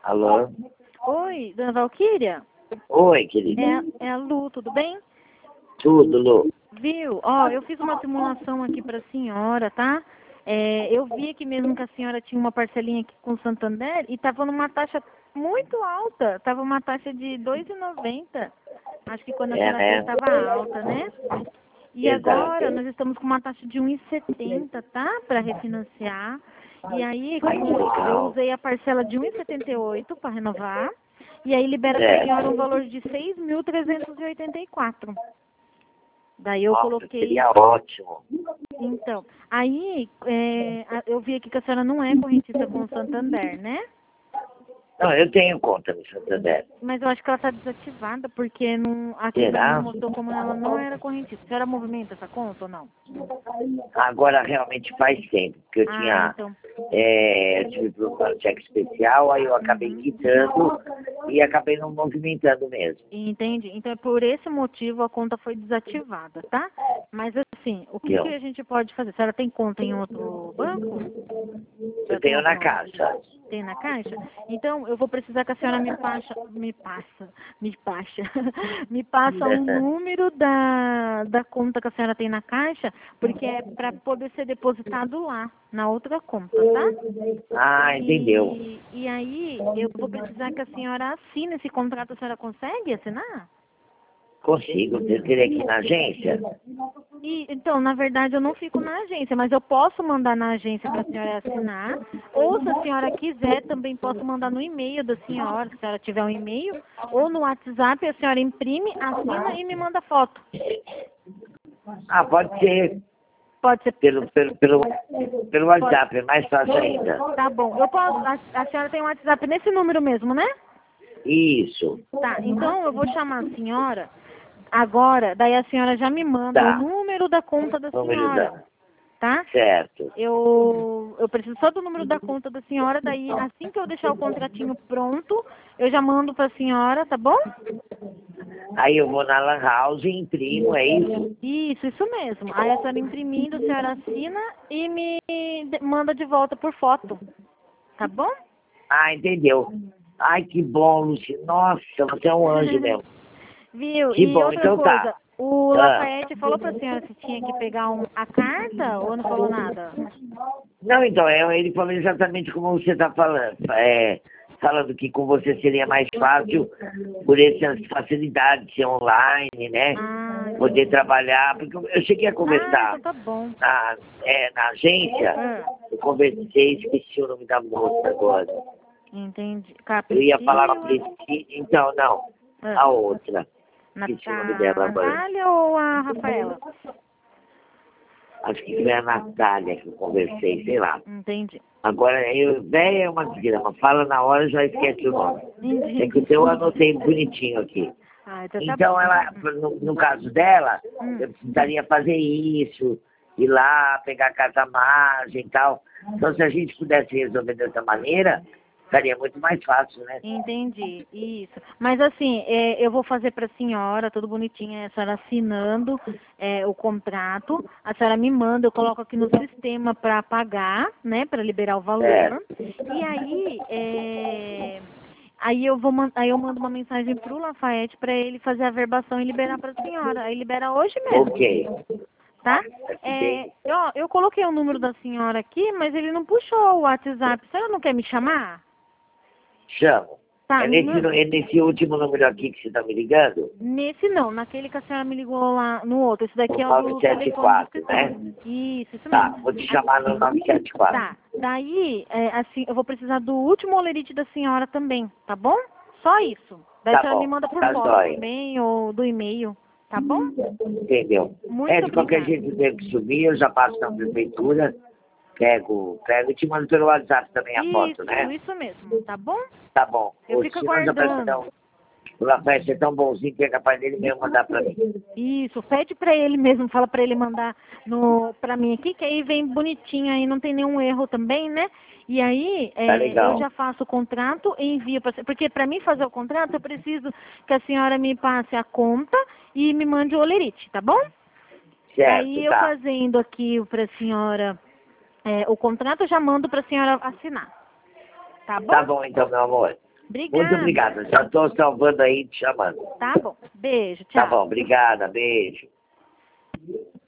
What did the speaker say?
Alô? Oi, dona Valquíria? Oi, querida. É a Lu, tudo bem? Tudo, Lu. Viu? Ó, eu fiz uma simulação aqui pra senhora, tá? Eu vi aqui mesmo que a senhora tinha uma parcelinha aqui com o Santander e tava numa taxa muito alta. Tava uma taxa de R$ 2,90. Acho que quando a senhora fez tava alta, né? E Exato. agora nós estamos com uma taxa de 1,70, tá? Para refinanciar. E aí, como eu usei a parcela de 1,78 para renovar, e aí libera para a senhora um valor de 6.384. Daí eu coloquei. Seria ótimo. Então, aí eu vi aqui que a senhora não é correntista com o Santander, né? Não, eu tenho conta no Santander. Mas eu acho que ela está desativada, porque não, aqui pra mim mostrou como ela não era correntista. A senhora movimenta essa conta ou não? Agora realmente faz tempo, porque eu tinha. Então. Eu tive problema de cheque especial, aí eu acabei quitando e acabei não movimentando mesmo. Entendi. Então é por esse motivo a conta foi desativada, tá? Mas assim, o que a gente pode fazer? A senhora tem conta em outro banco? Eu tenho na Caixa. Tem na Caixa? Então eu vou precisar que a senhora me passa um número da conta que a senhora tem na Caixa, porque é para poder ser depositado lá, na outra conta, tá? Ah, entendeu. E aí eu vou precisar que a senhora assine esse contrato. A senhora consegue assinar? Consigo, eu teria que ir na agência? Então, na verdade, eu não fico na agência, mas eu posso mandar na agência para a senhora assinar, ou se a senhora quiser, também posso mandar no e-mail da senhora, se a senhora tiver um e-mail, ou no WhatsApp, a senhora imprime, assina e me manda foto. Ah, pode ser. Pode ser pelo WhatsApp, é mais fácil ainda. Tá bom. Eu posso. A senhora tem um WhatsApp nesse número mesmo, né? Isso. Tá, então eu vou chamar a senhora agora, daí a senhora já me manda o número da conta da senhora. Tá? Certo. Eu preciso só do número da conta da senhora, daí assim que eu deixar o contratinho pronto, eu já mando pra senhora, tá bom? Aí eu vou na Lan House e imprimo, é isso? Isso mesmo. Aí a senhora imprimindo, a senhora assina e me manda de volta por foto. Tá bom? Ah, entendeu. Ai, que bom, Luci. Nossa, você é um anjo mesmo. Viu? Que E bom, outra então coisa, tá. o Lafayette falou pra senhora se tinha que pegar a carta ou não falou nada? Não, então, ele falou exatamente como você está falando. Falando que com você seria mais fácil por essas facilidades de ser online, né? Poder trabalhar. Porque eu cheguei a conversar então tá bom. na agência, eu conversei, esqueci o nome da moça agora. Entendi. Eu ia falar com a Priscila, então, não, a outra. Esqueci o nome dela agora. Natália ou a Rafaela? Acho que foi a Natália que eu conversei, sei lá. Entendi. Agora, véia é uma desgrama. Fala na hora e já esquece o nome. Entendi. É que o seu eu anotei bonitinho aqui. Então, ela, no caso dela, eu precisaria fazer isso, ir lá, pegar a carta margem e tal. Então, se a gente pudesse resolver dessa maneira, ficaria muito mais fácil, né? Entendi, isso. Mas assim, eu vou fazer para a senhora, tudo bonitinho, a senhora assinando o contrato, a senhora me manda, eu coloco aqui no sistema para pagar, né, para liberar o valor. E aí eu mando uma mensagem pro Lafayette para ele fazer a verbação e liberar para a senhora. Aí libera hoje mesmo. Ok. Tá? Eu coloquei o número da senhora aqui, mas ele não puxou o WhatsApp. A senhora não quer me chamar? Chamo. Tá, É nesse último número aqui que você está me ligando? Nesse não, naquele que a senhora me ligou lá no outro. Esse daqui é o do 974, né? Isso mesmo. Tá, vou te chamar no 974. Tá, daí, assim, eu vou precisar do último olerite da senhora também, tá bom? Só isso. Daí a senhora me manda por foto também, ou do e-mail, tá bom? Entendeu? De qualquer jeito eu tenho que subir, eu já passo na prefeitura, pego e te mando pelo WhatsApp também a foto, né? Isso mesmo, tá bom? Tá bom. Eu fico aguardando. O Lafayette é tão bonzinho que é capaz dele mesmo mandar pra mim. Isso, pede pra ele mesmo, fala pra ele mandar pra mim aqui, que aí vem bonitinho, aí não tem nenhum erro também, né? E aí, eu já faço o contrato e envio pra você. Porque pra mim fazer o contrato, eu preciso que a senhora me passe a conta e me mande o olerite, tá bom? Certo, aí eu fazendo aqui pra senhora o contrato, eu já mando pra senhora assinar. Tá bom? Tá bom então, meu amor. Obrigada. Muito obrigada. Já estou salvando aí, te chamando. Tá bom. Beijo, tchau. Tá bom, obrigada, beijo.